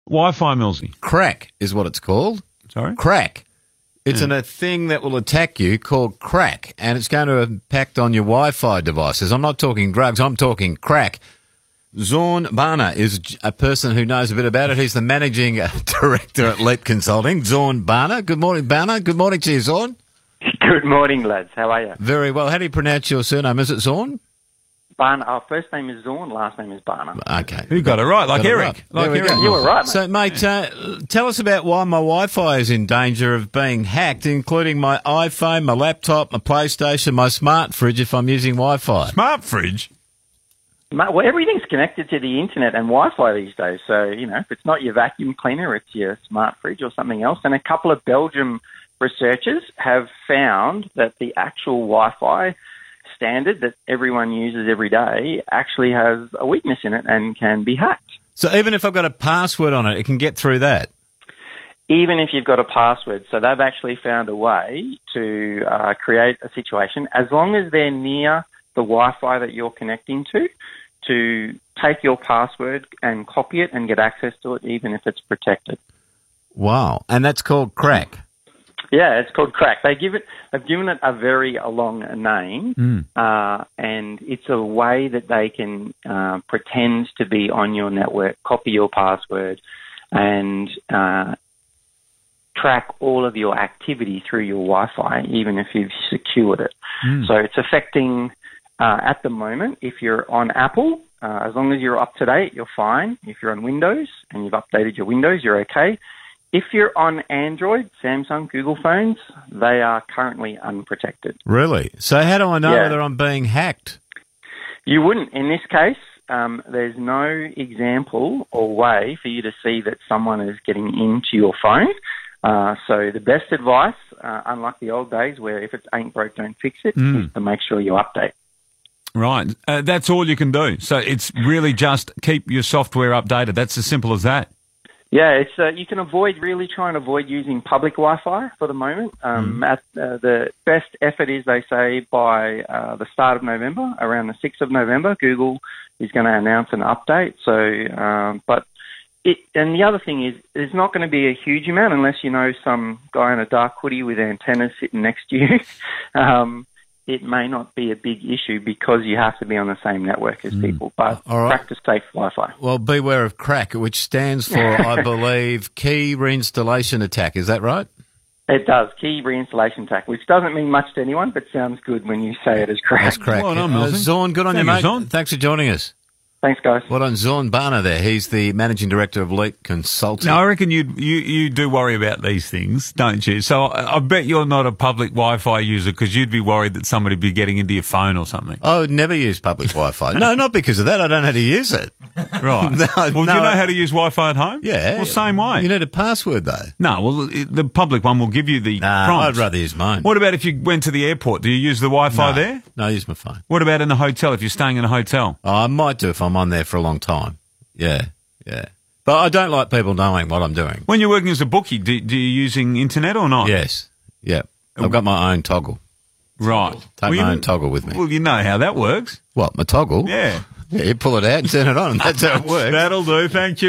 Wi-Fi, Millsy. Crack is what it's called. Sorry? Crack. It's a thing that will attack you called crack, and it's going to impact on your Wi-Fi devices. I'm not talking drugs, I'm talking crack. Zorn Barner is a person who knows a bit about it. He's the managing director at Leap Consulting. Zorn Barner. Good morning, Barner. Good morning to you, Zorn. Good morning, lads. How are you? Very well. How do you pronounce your surname? Is it Zorn? Barner. Our first name is Zorn, last name is Barner. Okay. You got it right, like Eric. Right. Like There we Eric. go. You were right, mate. So, mate, tell us about why my Wi-Fi is in danger of being hacked, including my iPhone, my laptop, my PlayStation, my smart fridge if I'm using Wi-Fi. Smart fridge. Mate, well, everything's connected to the internet and Wi-Fi these days. So, if it's not your vacuum cleaner, it's your smart fridge or something else. And a couple of Belgium researchers have found that the actual Wi-Fi standard that everyone uses every day actually has a weakness in it and can be hacked. So even if I've got a password on it, it can get through that? Even if you've got a password. So they've actually found a way to create a situation, as long as they're near the Wi-Fi that you're connecting to take your password and copy it and get access to it, even if it's protected. Wow. And that's called crack? Yeah, it's called crack. They've given it a very long name, and it's a way that they can pretend to be on your network, copy your password, and track all of your activity through your Wi-Fi, even if you've secured it. So it's affecting, at the moment, if you're on Apple, as long as you're up to date, you're fine. If you're on Windows and you've updated your Windows, you're okay. If you're on Android, Samsung, Google phones, they are currently unprotected. Really? So how do I know whether I'm being hacked? You wouldn't. In this case, there's no example or way for you to see that someone is getting into your phone. So the best advice, unlike the old days where if it ain't broke, don't fix it, is to make sure you update. Right. That's all you can do. So it's really just keep your software updated. That's as simple as that. Yeah, it's you can try and avoid using public Wi-Fi for the moment. The best effort is, they say, by the start of November, around the 6th of November, Google is going to announce an update. So, and the other thing is, there's not going to be a huge amount unless you know some guy in a dark hoodie with antennas sitting next to you. It may not be a big issue because you have to be on the same network as people, but practice safe Wi-Fi. Well, beware of crack, which stands for, I believe, key reinstallation attack. Is that right? It does, key reinstallation attack, which doesn't mean much to anyone, but sounds good when you say it as crack. That's crack. Well done, Milsey. Zorn, good on you, mate. Zorn. Thanks for joining us. Thanks, guys. Well done, Zorn Barner there. He's the managing director of Leap Consulting. Now, I reckon you do worry about these things, don't you? So I bet you're not a public Wi-Fi user because you'd be worried that somebody would be getting into your phone or something. I would never use public Wi-Fi. No, not because of that. I don't know how to use it. Right. Do you know how to use Wi-Fi at home? Yeah. Well, same way. You need a password, though. No, well, the public one will give you the prompts. I'd rather use mine. What about if you went to the airport? Do you use the Wi-Fi there? No, I use my phone. What about in the hotel, if you're staying in a hotel? Oh, I might do if I'm on there for a long time. Yeah. But I don't like people knowing what I'm doing. When you're working as a bookie, do you using internet or not? Yes. Yeah. I've got my own toggle. Right. Take my own toggle with me. Well, you know how that works. What, my toggle? Yeah. Yeah, you pull it out and turn it on, and that's how it works. That'll do. Thank you.